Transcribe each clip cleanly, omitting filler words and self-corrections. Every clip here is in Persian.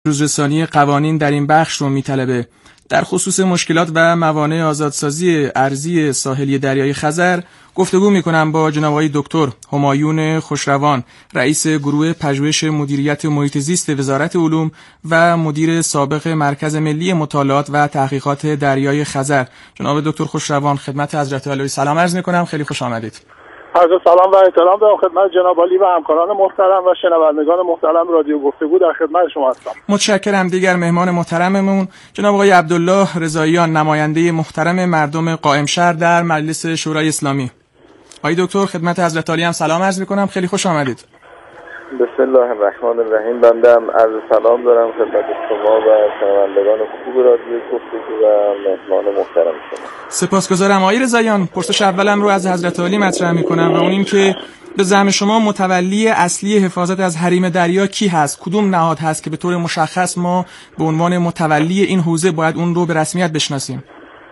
روزرسانی قوانین در این بخش رو میطلبه. در خصوص مشکلات و موانع آزادسازی ارضی ساحلی دریای خزر گفتگو میکنم با جناب آقای دکتر همایون خوشروان، رئیس گروه پژوهش مدیریت محیط زیست وزارت علوم و مدیر سابق مرکز ملی مطالعات و تحقیقات دریای خزر. جناب دکتر خوشروان، خدمت حضرت عالی سلام عرض میکنم، خیلی خوش آمدید. عرض سلام و احترام به خدمت جناب عالی و همکاران محترم و شنوندگان محترم رادیو گفتگو، در خدمت شما هستم. متشکرم. دیگر مهمان محترممون جناب آقای عبدالله رضاییان، نماینده محترم مردم قائم شهر در مجلس شورای اسلامی. آقای دکتر، خدمت حضرت عالی هم سلام عرض میکنم، خیلی خوش آمدید. بسم الله الرحمن الرحیم. بنده هم عرض سلام دارم خدمت شما و شنوندگان خوب رادیو گفتگو و مهمان محترم شما. سپاسگزارم. آقای رضاییان، پرسش اولم رو از حضرت عالی مطرح میکنم و اون این که به زعم شما متولی اصلی حفاظت از حریم دریا کی هست؟ کدوم نهاد هست که به طور مشخص ما به عنوان متولی این حوزه باید اون رو به رسمیت بشناسیم؟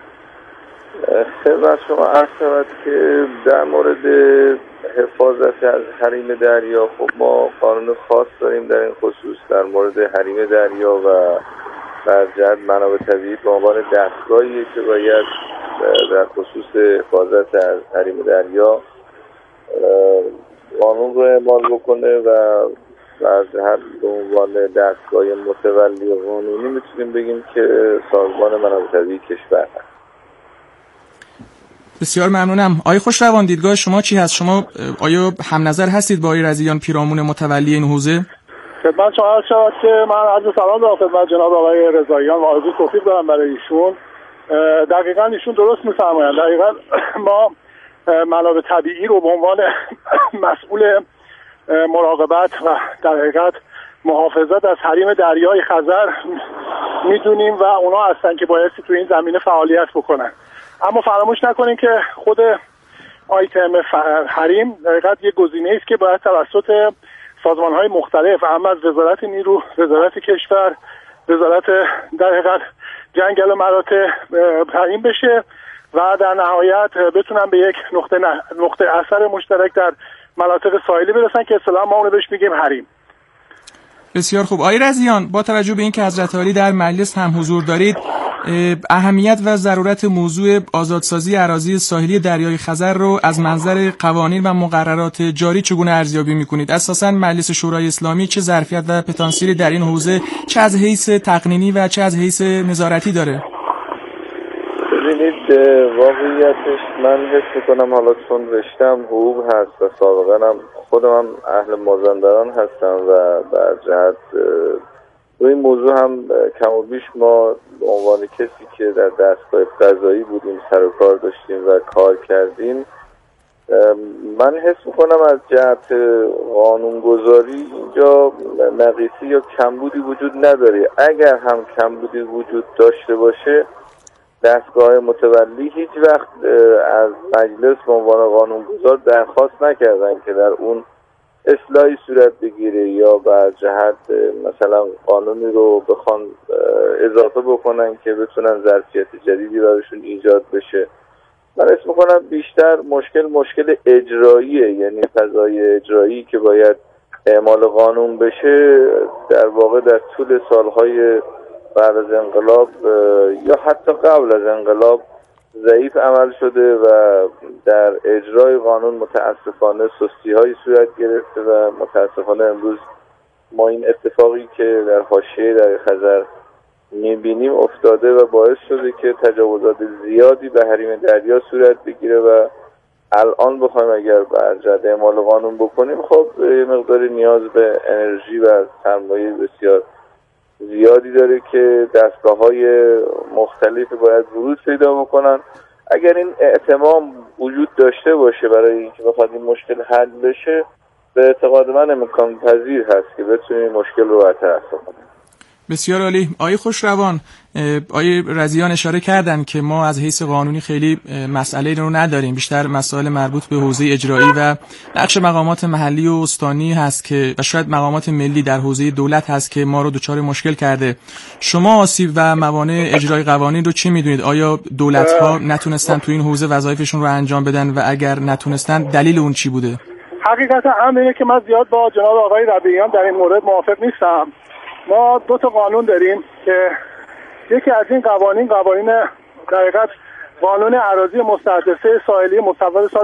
خدمت شما عرض شود که در مورد حفاظت از حریم دریا خب ما قانون خاص داریم در این خصوص در مورد حریم دریا و در جهت منابع طبیعی به عنوان دستگاهی که باید در خصوص حفاظت از حریم دریا قانون رو اعمال بکنه و در جهت به عنوان دستگاه متولی قانونی میتونیم بگیم که سازمان منابع طبیعی کشور هست. بسیار ممنونم. آقای خوشروان، دیدگاه شما چی هست؟ شما آیا هم نظر هستید با آقای رضاییان پیرامون متولی این حوزه؟ خدمت شما عرض شود که من عرض سلام دارم خدمت جناب آقای رضاییان و آرزوی توفیق دارم برای ایشون. دقیقاً ایشون درست می‌فرمایند. دقیقاً ما منابع طبیعی رو به عنوان مسئول مراقبت و در حقیقت محافظت از حریم دریای خزر میدونیم و اونا هستن که بایستی تو این زمینه فعالیت بکنن. اما فراموش نکنیم که خود آیتم حریم در حقیقت یک گزینه‌ای است که باید توسط سازمان‌های مختلف، اما از وزارت نیرو، وزارت کشور، وزارت در حقیقت جنگل و مراتع تعیین بشه و در نهایت بتونن به یک نقطه اثر مشترک در مناطق ساحلی برسن که اصطلاحاً ما اون رو بهش میگیم حریم. بسیار خوب. آقای رضاییان، با توجه به اینکه حضرت عالی در مجلس هم حضور دارید، اهمیت و ضرورت موضوع آزادسازی اراضی ساحلی دریای خزر رو از منظر قوانین و مقررات جاری چگونه ارزیابی می‌کنید؟ اساساً مجلس شورای اسلامی چه ظرفیت و پتانسیلی در این حوزه چه از حیث تقنینی و چه از حیث نظارتی داره؟ ببینید، واقعیتش من حس می‌کنم حالا چون رشته‌ام حقوق هست و سابقاً خودم اهل مازندران هستم و در جهت روی این موضوع هم کم و بیش ما به عنوان کسی که در دستگاه قضایی بودیم سر و کار داشتیم و کار کردیم، من حس میکنم از جهت قانونگذاری اینجا نقیصی یا کمبودی وجود نداره. اگر هم کمبودی وجود داشته باشه، دستگاه متولی هیچ وقت از مجلس به عنوان قانونگذار درخواست نکردن که در اون اصلاحی صورت بگیره یا بر جهت مثلا قانونی رو بخوان اضافه بکنن که بتونن ظرفیت جدیدی براشون ایجاد بشه. من اسم میکنم بیشتر مشکل اجراییه، یعنی فضای اجرایی که باید اعمال قانون بشه در واقع در طول سالهای بعد از انقلاب یا حتی قبل از انقلاب ضعیف عمل شده و در اجرای قانون متاسفانه سستی‌های صورت گرفته و متاسفانه امروز ما این اتفاقی که در حاشیه دریای خزر می‌بینیم افتاده و باعث شده که تجاوزات زیادی به حریم دریا صورت بگیره و الان بخوایم اگر بر جهت اعمال قانون بکنیم، خب یه مقدار نیاز به انرژی و سرمایه بسیار زیادی داره که دستگاه‌های مختلفی باید ورود پیدا بکنن. اگر این اعتماد وجود داشته باشه برای اینکه بخواد این مشکل حل بشه، به اعتقاد من امکان پذیر هست که بتونیم این مشکل رو برطرف کنیم. بسیار عالی. آقای خوشروان، آقای رضاییان اشاره کردن که ما از حیث قانونی خیلی مسئله رو نداریم، بیشتر مسائل مربوط به حوزه اجرایی و نقش مقامات محلی و استانی هست که و شاید مقامات ملی در حوزه دولت هست که ما رو دچار مشکل کرده. شما آسیب و موانع اجرای قوانین رو چی میدونید؟ آیا دولت‌ها نتونستن تو این حوزه وظایفشون رو انجام بدن و اگر نتونستن دلیل اون چی بوده؟ حقیقتا امر اینه که من زیاد با جناب آقای رضاییان در این مورد موافق نیستم. ما 2 تا قانون داریم که یکی از این قوانین در حقیقت قانون اراضی مستحدثه ساحلی مصوب سال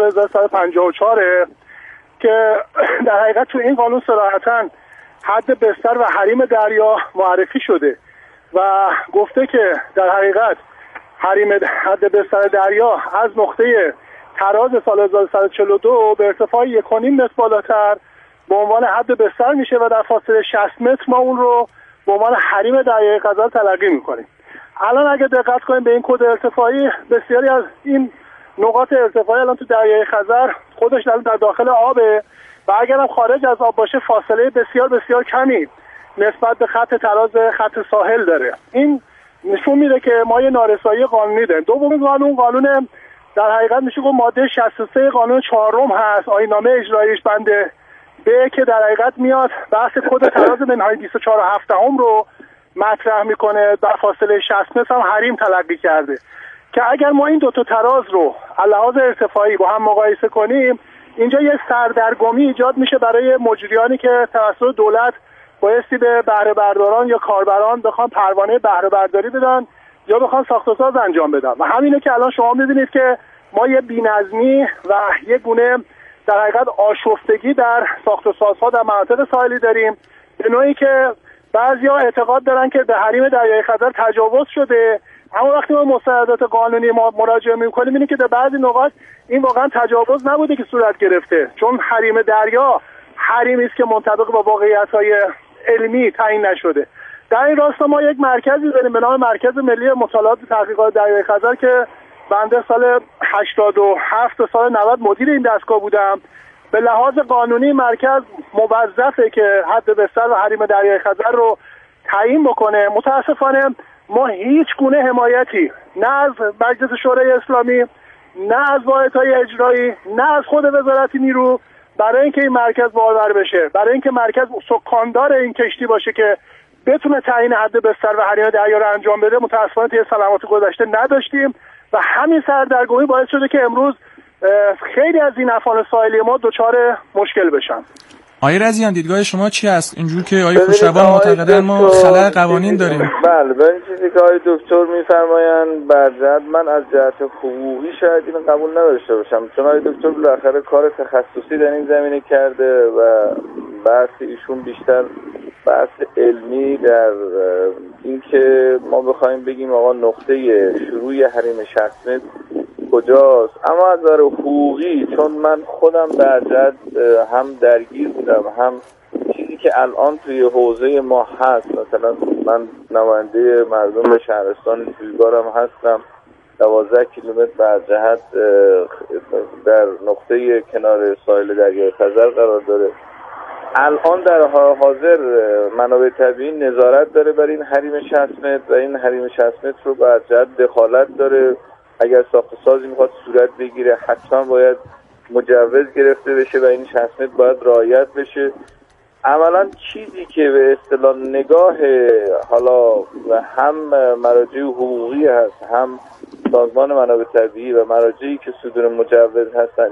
1354 که در حقیقت تو این قانون صراحتاً حد بستر و حریم دریا معرفی شده و گفته که در حقیقت حریم حد بستر دریا از نقطه تراز سال 1142 به ارتفاع 1.5 متر بالاتر به عنوان حد بستر میشه و در فاصله 60 متر ما اون رو به عنوان حریم دریای خزر تلقی میکنیم. الان اگه دقت کنیم به این کد ارتفاعی، بسیاری از این نقاط ارتفاعی الان تو دریای خزر خودش در داخل آبه و اگر هم خارج از آب باشه فاصله بسیار بسیار کمی نسبت به خط تراز خط ساحل داره. این نشون میده که ما یه نارسایی قانونی داریم. دومین قانون در حقیقت میشه گفت ماده 63 قانون 4 هست، آیین‌نامه اجراییش بنده به که در حقیقت میاد بحث کد تراز منهای 24.7 رو مطرح میکنه، در فاصله 60 متر هم حریم تلقی کرده که اگر ما این 2 تا تراز رو علاوه ارتفاعی با هم مقایسه کنیم، اینجا یه سردرگمی ایجاد میشه برای مجریانی که توسط دولت بایستی به بهره برداران یا کاربران بخوان پروانه بهره برداری بدن یا بخوان ساخت و ساز انجام بدن و همینه که الان شما میبینید که ما یه بی‌نظمی و یه گونه در حقیقت آشفتگی در ساخت و سازها در مناطق ساحلی داریم، به نوعی که بعضیا اعتقاد دارن که به حریم دریای خزر تجاوز شده، اما وقتی ما مستندات قانونی ما مراجعه می‌کنیم می‌بینیم که در بعضی نقاط این واقعا تجاوز نبوده که صورت گرفته، چون حریم دریا حریمی است که منطبق با واقعیت‌های علمی تعیین نشده. در این راستا ما یک مرکزی داریم به نام مرکز ملی مطالعات و تحقیقات دریای خزر که بنده سال 87 تا سال 90 مدیر این دستگاه بودم. به لحاظ قانونی مرکز موظفه که حد بستر و حریم دریای خزر رو تعیین بکنه. متاسفانه ما هیچ گونه حمایتی نه از مجلس شورای اسلامی، نه از واحدهای اجرایی، نه از خود وزارت نیرو برای اینکه این مرکز بارور بشه، برای اینکه مرکز سکاندار این کشتی باشه که بتونه تعیین حد بستر و حریم دریا رو انجام بده، متاسفانه طی سنوات گذشته نداشتیم و همین سردرگمی باعث شده که امروز خیلی از این افغان ساحلی ما دچار مشکل بشن. آقای رضیان دیدگاه شما چی است؟ اینجور که آقای خوشروان معتقدن ما خلأ قوانین داریم. بله، به این چیزی که آقای دکتر میفرمایند برجت من از جهت حقوقی شاید این قبول نداشته باشم، چون آقای دکتر بالاخره کار تخصصی در این زمینه کرده و بحث ایشون بیشتر بحث علمی در این که ما بخوایم بگیم آقا نقطه شروع حریم 60 متر کجاست، اما از نظر حقوقی چون من خودم در جد هم درگیر بودم، هم چیزی که الان توی حوزه ما هست، مثلا من نماینده مردم شهرستان جویبارم هستم، 12 کیلومتر بر جهت در نقطه کنار ساحل دریای خزر قرار داره. الان در حاضر منابع طبیعی نظارت داره بر این حریم 60 متر و این حریم 60 متر رو بر جهت دخالت داره. اگر ساخت سازی میخواد صورت بگیره حتما باید مجوز گرفته بشه و این 60 متر باید رعایت بشه. عملا چیزی که به اصطلاح نگاه حالا و هم مراجع حقوقی هست، هم سازمان منابع طبیعی و مراجعی که صدور مجوز هستن،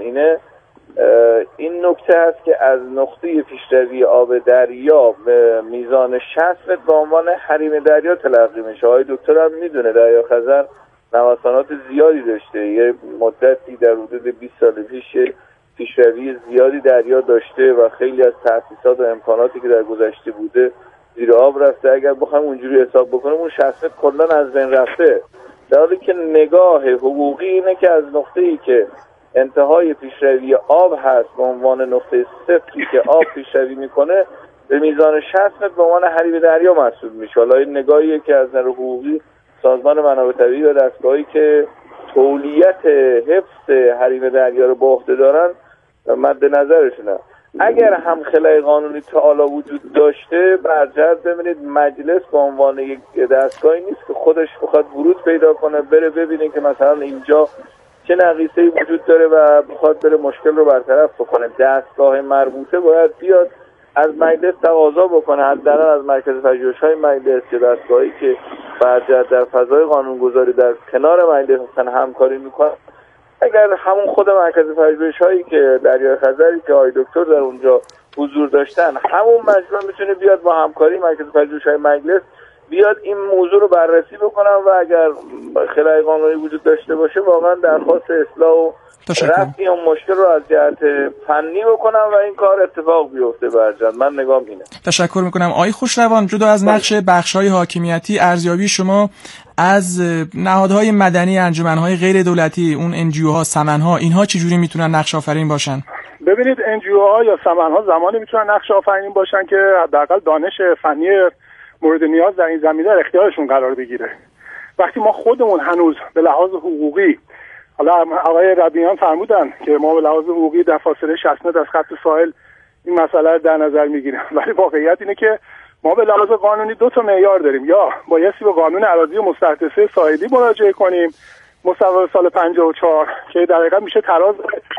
این نکته هست که از نقطه پیشروی آب دریا به میزان 60 متر به عنوان حریم دریا تلقی میشه. آقای دکتر هم میدونه دریا خزر نوسانات زیادی داشته، یه مدتی در حدود 20 سال پیش پیشروی زیادی دریا داشته و خیلی از تأسیسات و امکاناتی که در گذشته بوده زیر آب رفته. اگر بخوایم اونجوری حساب بکنیم اون 60 متر کلا از بین رفته، در حالی که نگاه حقوقی اینه که از نقطه‌ای که انتهای پیشروی آب هست به عنوان نقطه صفری که آب پیشروی میکنه به میزان 60 متر به عنوان حریم دریا محسوب میشه. حالا این نگاهیه که از نظر حقوقی سازمان منابع طبیعی و دستگاهی که تولیت حفظ حریم دریا رو به عهده دارن مد نظرشونه. اگر هم خلأ قانونی تعالی وجود داشته برجت ببینید مجلس به عنوان یک دستگاهی نیست که خودش بخواد ورود پیدا کنه بره ببینه که مثلا اینجا چه نقیصه‌ای وجود داره و بخواد بره مشکل رو برطرف بکنه. دستگاه مربوطه باید بیاد از مجلس تقاضا بکنه، حداقل از مرکز پژوهش‌های مجلس یا دستگاهی که برجت در فضای قانونگذاری در کنار مجلس هستن همکاری میکنه. اگر همون خود مرکز پژوهش‌هایی که دریای خزری که آقای دکتر در اونجا حضور داشتن، همون مجمع میتونه بیاد با همکاری مرکز پژوهش‌های مجلس بیاد این موضوع رو بررسی بکنم و اگر خلای قانونی وجود داشته باشه واقعا درخواست اصلاح و رفع اون مشکل رو از جهت فنی بکنم و این کار اتفاق بیفته. برجن من نگام اینه. تشکر میکنم. آقای خوشروان، جدا از نقش بخش‌های حاکمیتی، ارزیابی شما از نهادهای مدنی، انجمن‌های غیر دولتی، اون NGO ها، سمن‌ها، اینها چجوری میتونن نقش آفرین باشن؟ ببینید NGO ها یا سمن‌ها زمانی میتونن نقش آفرین باشن که حداقل دانش فنی مورد نیاز در این زمینه در اختیارشون قرار بگیره. وقتی ما خودمون هنوز به لحاظ حقوقی، حالا آقای ربیعیان فرمودن که ما به لحاظ حقوقی در فاصله 60 متر از خط ساحل این مسئله رو در نظر میگیریم، ولی واقعیت اینه که ما به لحاظ قانونی دو تا معیار داریم. یا بایستی به قانون اراضی مستحدثه ساحلی مراجعه کنیم مصوب سال 54 که در حقیقت میشه تراز.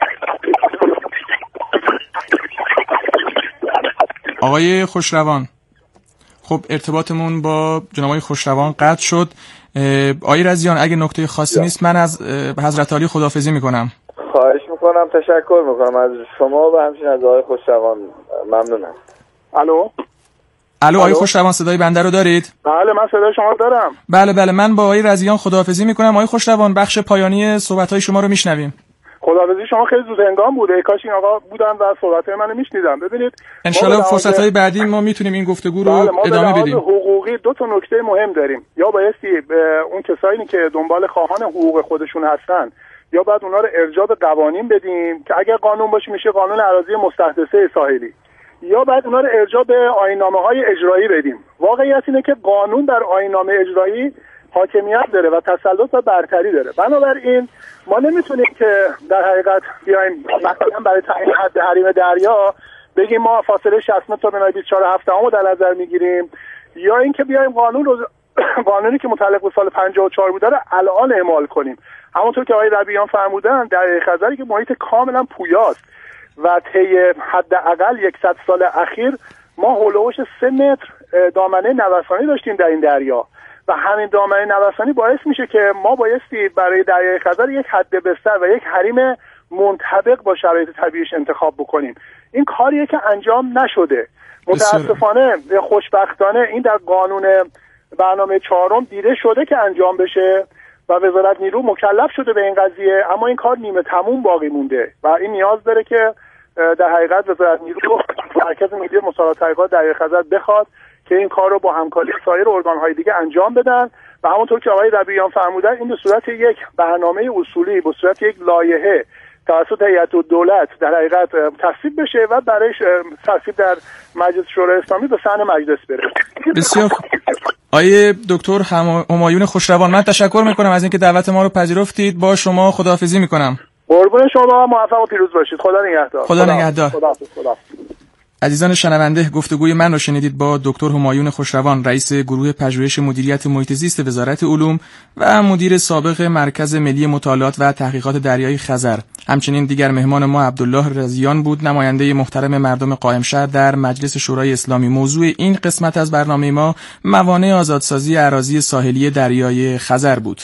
آقای خوشروان، خب ارتباطمون با جناب آقای خوشروان قطع شد. آقای رضیان، اگه نکته خاصی نیست من از حضرت عالی خداحافظی میکنم. خواهش میکنم، تشکر میکنم از شما و همچنین از آقای خوشروان. ممنونم. الو آقای خوشروان، صدای بنده رو دارید؟ بله من صدای شما دارم. بله من با آقای رضیان خداحافظی میکنم. آقای خوشروان، بخش پایانی صحبت‌های شما رو میشنویم. خداحافظی شما خیلی زود هنگام بوده، کاش این آقا بودن و صحبت‌های منو میشنیدن. ببینید ان شاءالله فرصت‌های بعدی ما میتونیم این گفتگو رو ادامه بدیم. حقوقی دو تا نکته مهم داریم. یا بایستی اون کسایی که دنبال خواهان حقوق خودشون هستن یا باید اونا رو ارجاع به قوانین بدیم که اگر قانون باشه میشه قانون اراضی مستحدثه ساحلی، یا باید اونا رو ارجاع به آیین‌نامه‌های اجرایی بدیم. واقعیت اینه که قانون در آیین‌نامه اجرایی حاکمیت داره و تسلط و برتری داره. بنابراین ما نمیتونیم که در حقیقت بیایم مثلا برای تعیین حد حریم دریا بگیم ما فاصله 60 متر تا 24 رو در نظر میگیریم، یا اینکه بیایم قانونی که متعلق به سال 54 بوده رو الان اعمال کنیم. همونطور که آقای ربیعیان فرمودن در خزری که محیط کاملا پویاست و طی حداقل 100 سال اخیر ما هولوش 3 متر دامنه نوسانی داشتیم در این دریا و همین دامنه نوسانی باعث میشه که ما بایستی برای دریای خزر یک حد بستر و یک حریم منطبق با شرایط طبیعیش انتخاب بکنیم. این کاریه که انجام نشده. متاسفانه خوشبختانه این در قانون برنامه 4 دیده شده که انجام بشه و وزارت نیرو مکلف شده به این قضیه، اما این کار نیمه تموم باقی مونده و این نیاز داره که در حقیقت وزارت نیرو مرکز ملی مساوات تحقیقات دریای خزر بخواد که این کار رو با همکاری سایر ارگان‌های دیگه انجام بدن و همونطور که آقای ربیعیان فرمودن این به صورت یک برنامه اصولی، به صورت یک لایحه توسط هیئت الدولت در حقیقت تصویب بشه و برای تصویب در مجلس شورای اسلامی به صحن مجلس بره. بسیار آقای دکتر همایون خوشروان، من تشکر میکنم از اینکه دعوت ما رو پذیرفتید. با شما خداحافظی میکنم. قربون شما، موفق و پیروز باشید. خدا نگهدار. خدا نگهدار. عزیزان شنونده، گفتگوی من رو شنیدید با دکتر همایون خوشروان، رئیس گروه پژوهش مدیریت محیط زیست وزارت علوم و مدیر سابق مرکز ملی مطالعات و تحقیقات دریای خزر. همچنین دیگر مهمان ما عبدالله رضیان بود، نماینده محترم مردم قائم شهر در مجلس شورای اسلامی. موضوع این قسمت از برنامه ما موانع آزادسازی اراضی ساحلی دریای خزر بود.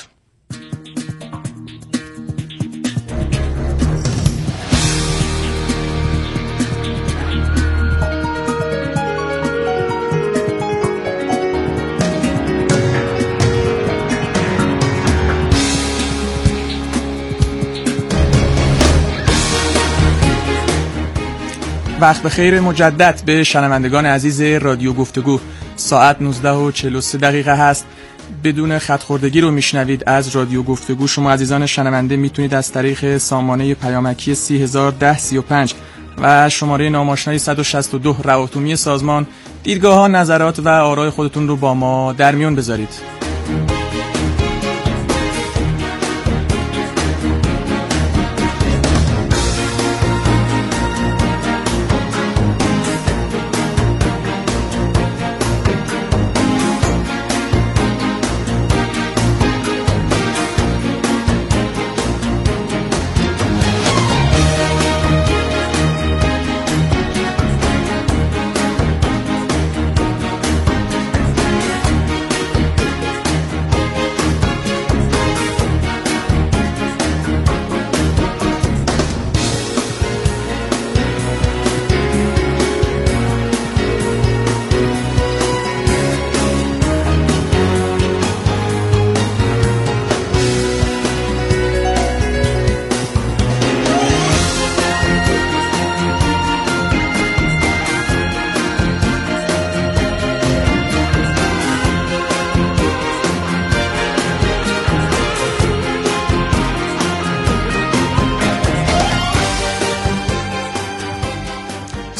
وقت بخیر مجدد به شنوندگان عزیز رادیو گفتگو. ساعت 19:43 هست. بدون خط خوردگی رو میشنوید از رادیو گفتگو. شما عزیزان شنونده میتونید از طریق سامانه پیامکی 301035 و شماره ناماشنای 162 رواتومی سازمان دیدگاه‌ها، نظرات و آرای خودتون رو با ما در میون بذارید.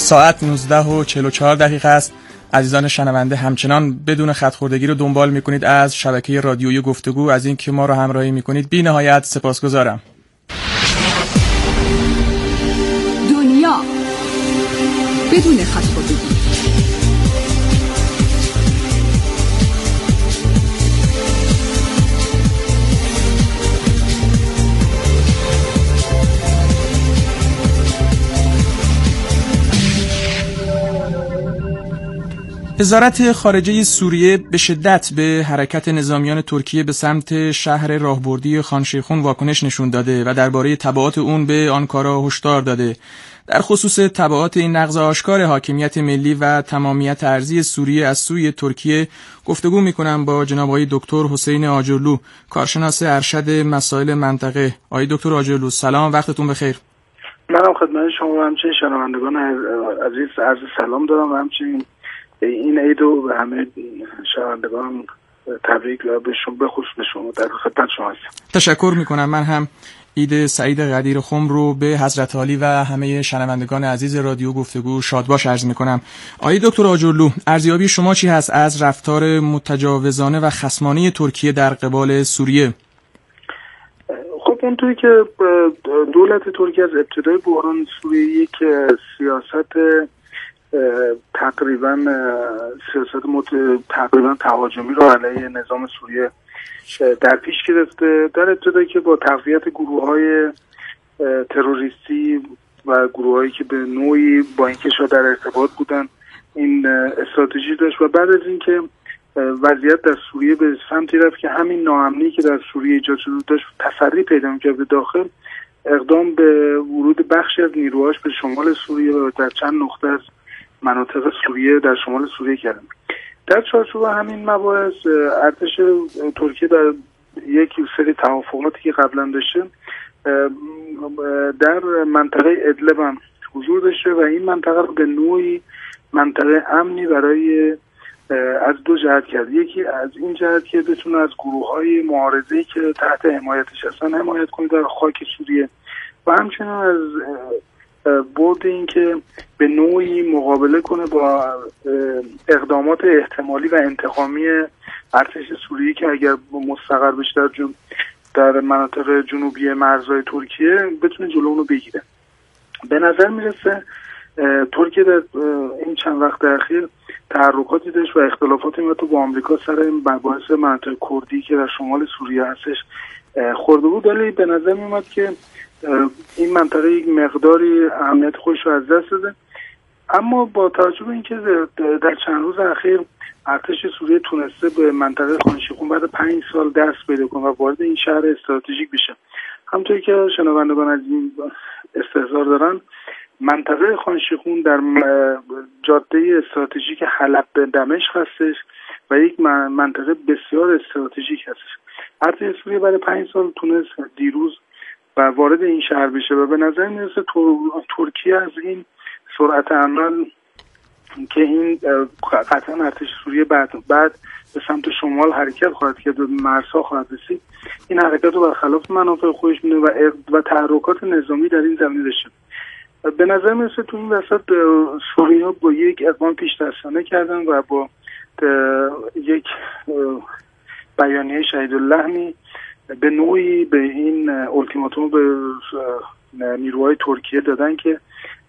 ساعت 19:44 است. عزیزان شنونده همچنان بدون خط خوردگی رو دنبال میکنید از شبکه رادیویی گفتگو. از این که ما رو همراهی میکنید بی نهایت سپاسگزارم. دنیا بدون خط خوردگی. وزارت خارجه سوریه به شدت به حرکت نظامیان ترکیه به سمت شهر راهبردی خانشیخون واکنش نشون داده و درباره تبعات اون به آنکارا هشدار داده. در خصوص تبعات این نقض آشکار حاکمیت ملی و تمامیت ارضی سوریه از سوی ترکیه گفتگو میکنم با جناب آقای دکتر حسین آجرلو، کارشناس ارشد مسائل منطقه. آقای دکتر آجرلو سلام، وقتتون بخیر. منم خدمت شما و همچنین شنوندگان عزیز عرض سلام دارم و همچنین این عیدو به همه شنوندگان تبریک و به خصوص به شما در خدمت شما هستم. تشکر میکنم. من هم عید سعید قدیر خم رو به حضرت عالی و همه شنوندگان عزیز رادیو گفتگو شادباش عرض میکنم. آقای دکتر آجرلو، ارزیابی شما چی هست از رفتار متجاوزانه و خصمانه ترکیه در قبال سوریه؟ خب اونطوری که دولت ترکیه از ابتدای بحران سوریه یک سیاست تقریبا تهاجمی رو علیه نظام سوریه در پیش گرفته. در ابتدایی که با تقویت گروه‌های تروریستی و گروه‌هایی که به نوعی با این کشور در ارتباط بودن این استراتژی داشت و بعد از اینکه وضعیت در سوریه به سمتی رفت که همین ناامنی که در سوریه ایجاد شده داشت تسری پیدا می‌کرد به داخل، اقدام به ورود بخشی از نیروهاش به شمال سوریه و در چند نقطه از مناطق سوریه در شمال سوریه کردن. در چارچوب همین مباحث ارتش ترکیه در یک سری توافقاتی که قبلا داشته در منطقه ادلب هم حضور داشته و این منطقه رو به نوعی منطقه امنی برای از دو جهت کرد. یکی از این جهت که بتونه از گروه‌های معارضه‌ای که تحت حمایتش هستن حمایت کنه در خاک سوریه و همچنین از بعد این که به نوعی مقابله کنه با اقدامات احتمالی و انتقامی ارتش سوریه که اگر مستقر بشه در مناطق جنوبی مرزهای ترکیه بتونه جلو اونو بگیره. به نظر میرسه ترکیه در این چند وقت اخیر تحرکاتی داشت و اختلافاتی میاد با آمریکا سر مباحث مناطق کردی که در شمال سوریه هستش خورده بود، ولی به نظر میاد که این منطقه یک مقداری اهمیت خودش رو از دست داده. اما با توجه به اینکه در چند روز اخیر ارتش سوریه تونسته به منطقه خانشیخون بعد 5 سال دست پیدا کنه و وارد این شهر استراتژیک بشه، همونطوری که شنوندگان از این استحضار دارن، منطقه خانشیخون در جاده استراتژیک حلب به دمشق هستش و یک منطقه بسیار استراتژیک هستش. ارتش سوریه بعد 5 سال تونست دیروز و وارد این شهر بشه و به نظر میرسه ترکیه از این سرعت عمل که این قطعا ارتش سوریه بعد به سمت شمال حرکت خواهد کرد و مرزها خواهد رسید، این حرکت رو برخلاف منافع خودش می‌دونه و تحرکات نظامی در این زمینه داشته. به نظر میرسه تو این وسط سوریه با یک اقدام پیش دستانه کردن و با یک بیانیه شهیداللحمی به نوعی به این التیماتوم به نیروهای ترکیه دادن که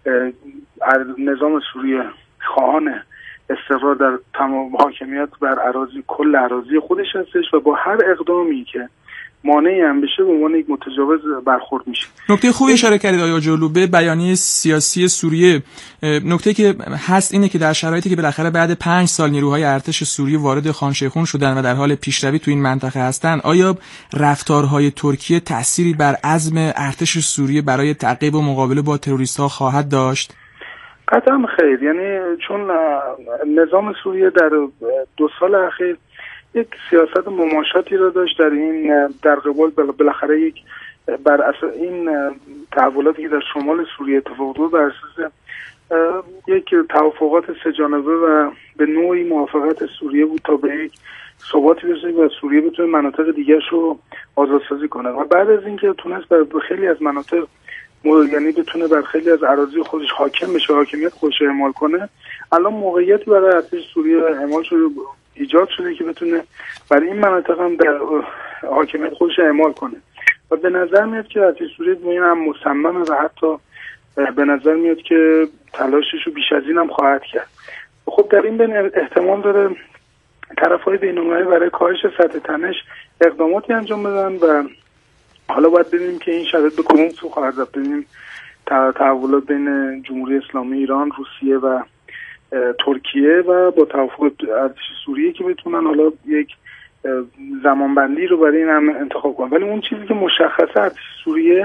نظام سوریه خواهان استقرار در تمام حاکمیت بر کل اراضی خودش هستش و با هر اقدامی که مانعی هم بشه به عنوان یک متجاوز برخورد میشه. نکته خوبی اشاره کردید آقای آجرلو به بیانیه سیاسی سوریه. نکته که هست اینه که در شرایطی که بالاخره بعد 5 سال نیروهای ارتش سوریه وارد خانشیخون شدن و در حال پیشروی تو این منطقه هستن، آیا رفتارهای ترکیه تأثیری بر عزم ارتش سوریه برای تعقیب و مقابله با تروریست‌ها خواهد داشت؟ قطعا خیر، یعنی چون نظام سوریه در 2 سال اخیر یک سیاست مماشاتی را داشت در قبال بالاخره یک بر اساس این تحولاتی که در شمال سوریه اتفاق افتاد بر اساس یک توافقات 3 جانبه و به نوعی موافقت سوریه بود تا به یک ثباتی برسه و سوریه بتونه مناطق دیگرش رو آزادسازی کنه و بعد از اینکه تونست به خیلی از مناطق یعنی بتونه بر خیلی از اراضی خودش حاکم بشه، حاکمیت خودش اعمال کنه. الان موقعیتی برای ارتش سوریه اعمال شده، ایجاد شده که بتونه برای این مناطق هم در حاکمیت خودش اعمال کنه و به نظر میاد که ارتش سوریه این هم مصممه و حتی به نظر میاد که تلاشش رو بیش از این هم خواهد کرد. خب در این بین احتمال داره طرف‌های بین‌المللی برای کاهش سطح تنش اقداماتی انجام بدن و حالا باید ببینیم که این شرایط به کدوم سو خواهد رفت. ببینیم تحولات بین جمهوری اسلامی ایران، روسیه و ترکیه و با توافق ارتش سوریه که بتونن حالا یک زمانبندی رو برای این هم انتخاب کنن. ولی اون چیزی که مشخصه ارتش سوریه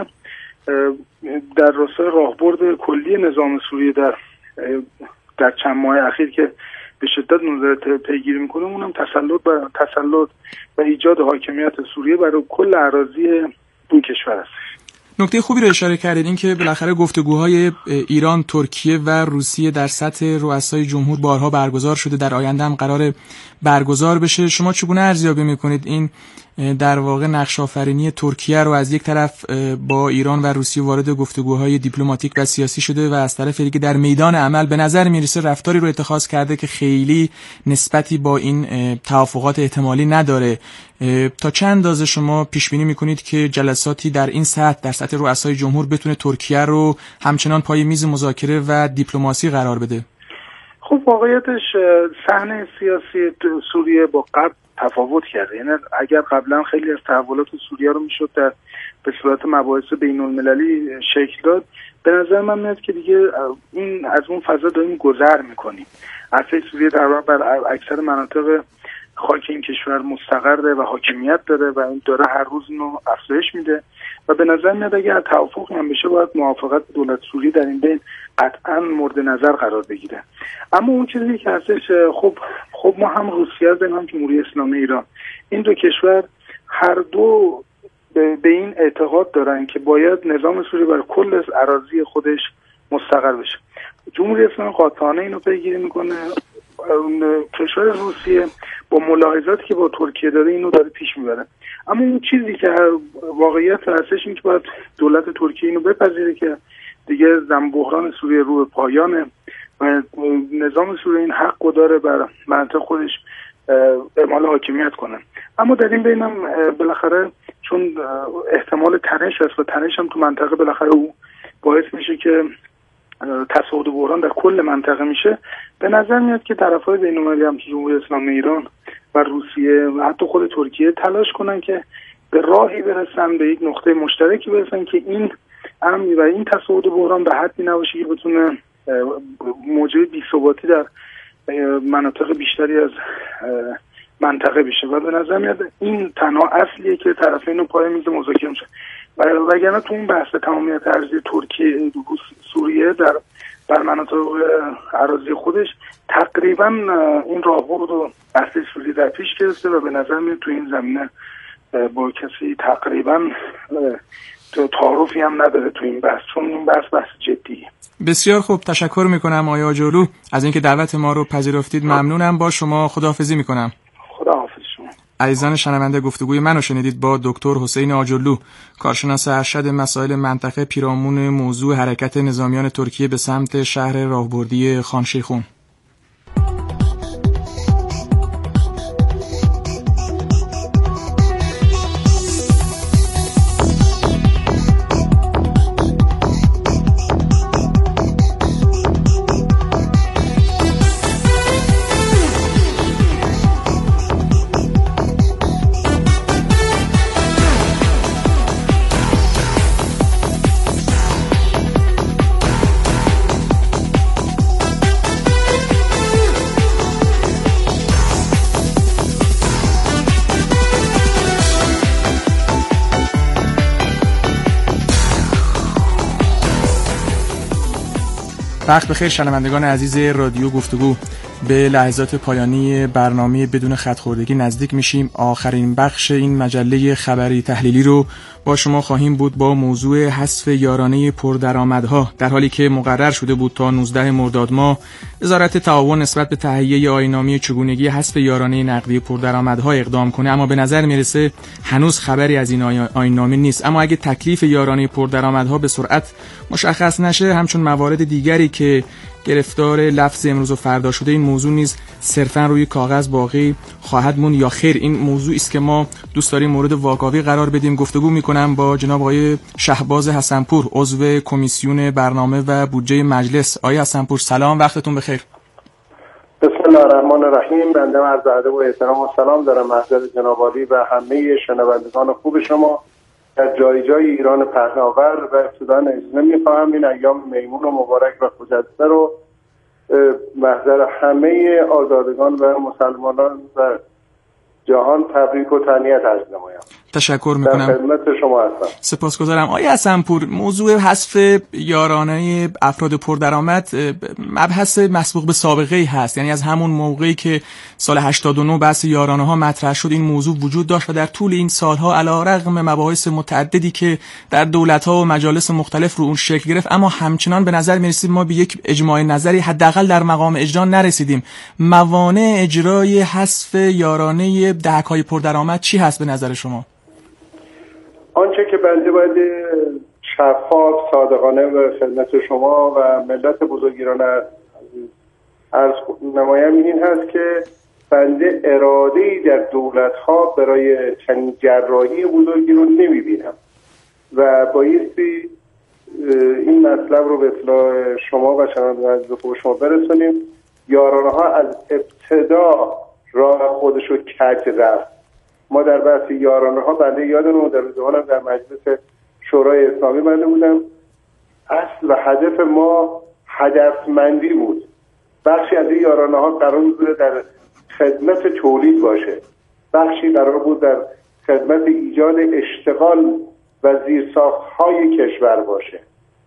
در راستای راهبرد کلی نظام سوریه در چند ماه اخیر که به شدت نظارت پیگیری میکنه، اونم تسلط و ایجاد حاکمیت سوریه برای کل اراضی این کشور است. نکته خوبی رو اشاره کردید، این که بالاخره گفتگوهای ایران، ترکیه و روسیه در سطح رؤسای جمهور بارها برگزار شده، در آینده هم قرار برگزار بشه. شما چگونه ارزیابی میکنید این در واقع نقش آفرینی ترکیه رو از یک طرف با ایران و روسیه وارد گفتگوهای دیپلماتیک و سیاسی شده و از طرف دیگه در میدان عمل به نظر میرسه رفتاری رو اتخاذ کرده که خیلی نسبتی با این توافقات احتمالی نداره؟ تا چند اندازه شما پیش بینی میکنید که جلساتی در این سطح، در سطح رؤسای جمهور، بتونه ترکیه رو همچنان پای میز مذاکره و دیپلماسی قرار بده؟ خب واقعیتش صحنه سیاسی سوریه با قبل تفاوت کرده. یعنی اگر قبلا خیلی از تحولات سوریه رو میشد به صورت مباحث بین المللی شکل داد، به نظر من میاد که دیگه این از اون فضا داریم گذر میکنیم. ارتش سوریه در واقع بر اکثر مناطق خاک این کشور مستقره و حاکمیت داره و این داره هر روز اینو افزایش میده و به نظر میاد اگر توافقی هم بشه باید موافقت دولت سوریه در این بین قطعا مورد نظر قرار بگیره. اما اون چیزی که هستش، خب ما هم روسیه داریم هم جمهوری اسلامی ایران، این دو کشور هر دو به این اعتقاد دارن که باید نظام سوریه بر کل از اراضی خودش مستقر بشه. جمهوری اسلامی قاطعانه اینو پیگیری میکنه. کشور روسیه با ملاحظاتی که با ترکیه داره اینو داره پیش میبره. اما اون چیزی که واقعیت هستش این که باید دولت ترکیه اینو بپذیره که دیگه بحران سوریه رو به پایانه و نظام سوریه این حق داره بر منطقه خودش اعمال حاکمیت کنه. اما در این بینم بالاخره چون احتمال تنش هست و تنش هم تو منطقه بالاخره او باعث میشه که تصاعد بحران در کل منطقه میشه، به نظر میاد که طرفای بین‌المللی هم جمهوری اسلامی ایران و روسیه و حتی خود ترکیه تلاش کنن که به راهی برسن، به یک نقطه مشترکی برسن که این امنی و این تصاعد بحران به حدی نباشه که بتونه موجب بی‌ثباتی در مناطق بیشتری از منطقه بشه و به نظر میاد این تنها اصلیه که طرفین رو پای میز مذاکره میشه. وگرنه تو این بحث تمامیت ارضی ترکیه سوریه بر مناطق اراضی خودش تقریبا این راهبرد رو ارتش سوریه در پیش گرفته و به نظر میاد تو این زمینه با کسی تقریبا تعارفی هم نداره تو این بحث، چون این بحث جدیه. بسیار خوب، تشکر میکنم آقای آجرلو از اینکه دعوت ما رو پذیرفتید. ممنونم. با شما خداحافظی میکنم. خداحافظ شما. عزیزان شنونده، گفتگوی منو شنیدید با دکتر حسین آجرلو، کارشناس ارشد مسائل منطقه، پیرامون موضوع حرکت نظامیان ترکیه به سمت شهر راهبردی خان شیخون. وقت بخیر شنوندگان عزیز رادیو گفتگو. به لحظات پایانی برنامه بدون خط‌خوردگی نزدیک میشیم. آخرین بخش این مجله خبری تحلیلی رو با شما خواهیم بود با موضوع حذف یارانه پردرآمدها، در حالی که مقرر شده بود تا 19 مرداد ماه وزارت تعاون نسبت به تهیه آیین‌نامه چگونگی حذف یارانه نقدی پردرآمدها اقدام کنه، اما به نظر میرسه هنوز خبری از این آیین‌نامه نیست. اما اگه تکلیف یارانه پردرآمدها به سرعت مشخص نشه، همچون موارد دیگری که گرفتار لفظ امروز و فردا شده، این موضوع نیز صرفاً روی کاغذ باقی خواهد مون یا خیر؟ این موضوعی است که ما دوست داریم مورد واکاوی قرار بدیم. گفتگو میکنم با جناب آقای شهباز حسن‌پور، عضو کمیسیون برنامه و بودجه مجلس. آقای حسن‌پور سلام، وقتتون بخیر. بسم الله الرحمن الرحیم. بنده عرض ادب و احترام و سلام دارم محضر جناب عالی و همه شنوندگان خوب شما در جای جای ایران پهناور. و ابتداً اجازه می‌خواهم این ایام میمون و مبارک و خجسته رو محضر همه آزادگان و مسلمانان و جهان تبریک و تهنیت عرض نمایم. تشکر میکنم. در خدمت شما هستم. سپاسگزارم. آقای حسن‌پور، موضوع حذف یارانه افراد پردرآمد مبحث مسبوق به سابقه‌ای هست. یعنی از همون موقعی که سال 89 بحث یارانه ها مطرح شد این موضوع وجود داشت و در طول این سالها علیرغم مباحث متعددی که در دولت‌ها و مجالس مختلف رو اون شکل گرفت، اما همچنان به نظر می‌رسید ما به یک اجماع نظری حداقل در مقام اجرا نرسیدیم. موانع اجرای حذف یارانه دهک‌های پردرآمد چی هست به نظر شما؟ آنچه که بنده باید شفاف، صادقانه و خدمت شما و ملت بزرگیران عرض نمایم این هست که بنده اراده‌ای در دولت‌ها برای چنین جراحی بزرگی رو نمی‌بینم و بایستی این مطلب رو به اطلاع شما و شنوندگان خوب شما برسونیم. یارانه‌ها از ابتدا راه خودش رو کج رفت. ما در بحث یارانه‌ها بنده یادم در روزگارم در مجلس شورای اسلامی بنده بودم، اصل و هدف ما هدفمندی بود. بخشی از این یارانه‌ها قرار بود در خدمت تولید باشه، بخشی قرار بود در خدمت ایجاد اشتغال و زیرساخت‌های کشور باشه.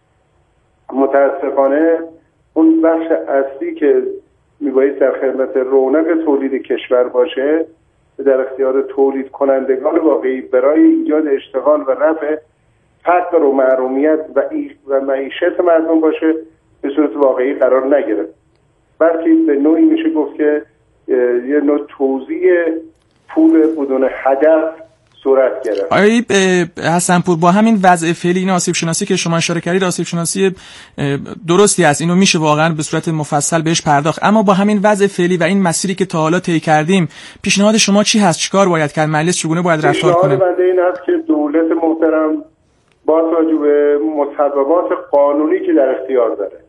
متاسفانه اون بخش اصلی که میباید در خدمت رونق تولید کشور باشه در اختیار تولید کنندگان واقعی برای ایجاد اشتغال و رفع فقر و محرومیت و معیشت مردم باشه به صورت واقعی قرار نگرفت، بلکه به نوعی میشه گفت که یه نوع توزیع پول بدون هدف صورت گرفت. آقای حسن‌پور، با همین وضع فعلی این آسیب شناسی که شما اشاره کردید آسیب شناسی درستی است، اینو میشه واقعا به صورت مفصل بهش پرداخت، اما با همین وضع فعلی و این مسیری که تا حالا طی کردیم پیشنهاد شما چی هست؟ چیکار باید کرد؟ مجلس چگونه باید رفتار کنه؟ پیشنهاد بنده این است که دولت محترم با توجه به مصوبات قانونی که در اختیار داره،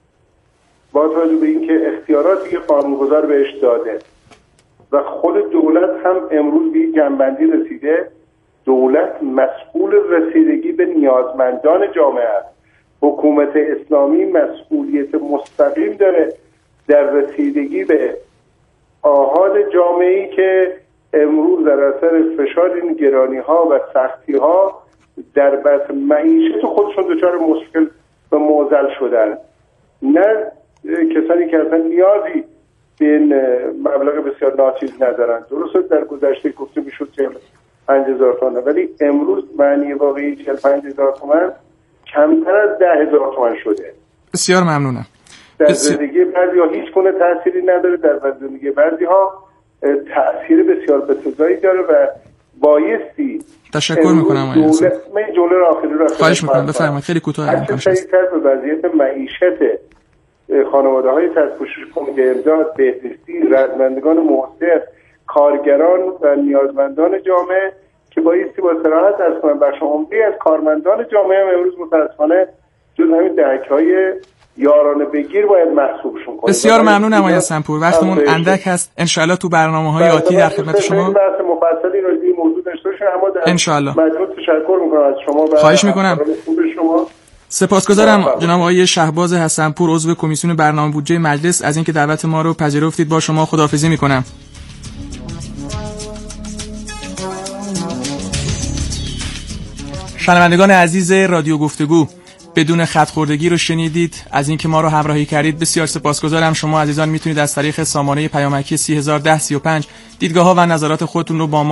با توجه به اینکه اختیاراتی که قانونگذار بهش داده و خود دولت هم امروز به جنبندی رسیده، دولت مسئول رسیدگی به نیازمندان جامعه است. حکومت اسلامی مسئولیت مستقیم داره در رسیدگی به آحاد جامعه‌ای که امروز در اثر فشار این گرانی‌ها و سختی‌ها در بحث معیشت خودشون دچار مشکل و معضل شدن، نه کسانی که اصلا نیازی به این مبلغ بسیار ناچیز ندارن. درسته در گذشته گفته میشد 45,000 تومان، ولی امروز معنی واقعی 45,000 تومان کمتر از 10,000 تومان شده. بسیار ممنونم. در زندگی بعضی ها هیچ گونه تأثیری نداره، در زندگی بعضی ها تأثیر بسیار بسزایی داره و بایستی. تشکر میکنم. من جمله آخری رو خواهش میکنم بفرمایید، خیلی کوتاه میکنم. سریعتر به وضعیت معیشت خانواده های تحت پوشش کمیته امداد، بهزیستی، رزمندگان محسن، کارگران و نیازمندان جامعه که بایستی با صراحت از کنم بخش عمده از کارمندان جامعه هم امروز متاسفانه جز همین دهک‌های یارانه بگیر باید محسوبشون کنیم. بسیار ممنونم آقای حسن‌پور، وقتمون اندک هست، انشالله تو برنامه‌های آتی در خدمت شما بحث مفصلی راجع به موضوع داشته باشیم. اما در انشالله مجموع تشکر می‌کنم از شما و خواهش می‌کنم. شما سپاسگزارم جناب آقای شهباز حسن‌پور، عضو کمیسیون برنامه بودجه مجلس، از اینکه دعوت ما رو پذیرفتید. با شما خداحافظی می‌کنم. شنوندگان عزیز رادیو گفتگو، بدون خط‌خوردگی رو شنیدید. از اینکه ما رو همراهی کردید بسیار سپاسگزارم. شما عزیزان میتونید از طریق سامانه پیامکی 301035 دیدگاه‌ها و نظرات خودتون رو با ما